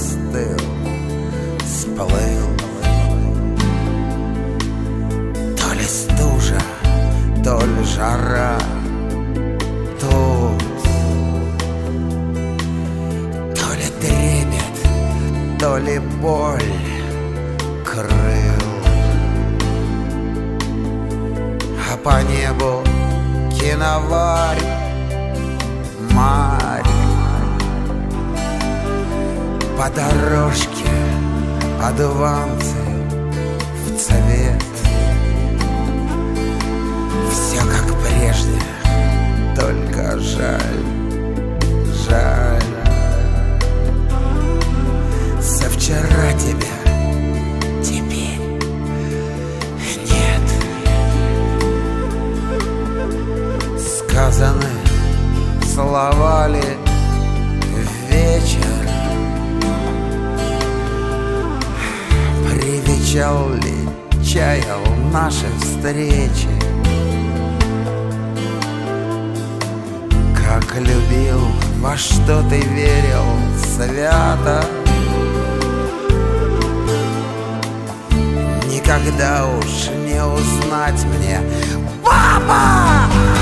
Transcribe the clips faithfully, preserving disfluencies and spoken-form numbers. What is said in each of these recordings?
застыл, сплыл. То ли стужа, то ли жара тут, то ли трепет, то ли боль крыл. А по небу киноварь, марь, по дорожке одуванцы в цвет. Все как прежде, только жаль, жаль. Со вчера тебя теперь нет. Сказаны слова ли вечер, привечал ли, чаял наши встречи. Как любил, во что ты верил свято, никогда уж не узнать мне, папа!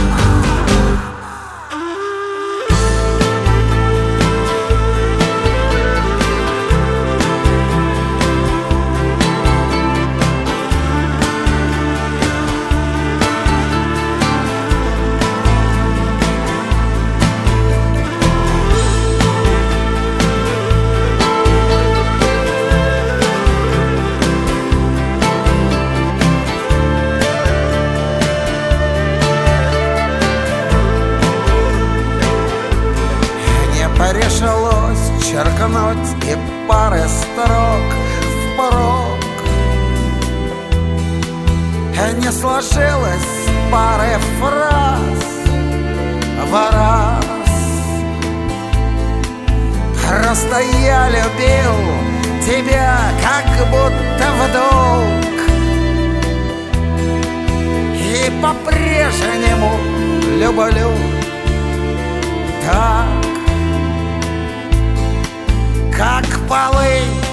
Решилось черкнуть и пары строк в порог. Не сложилось пары фраз в раз. Просто я любил тебя как будто в долг, и по-прежнему люблю так, как полынь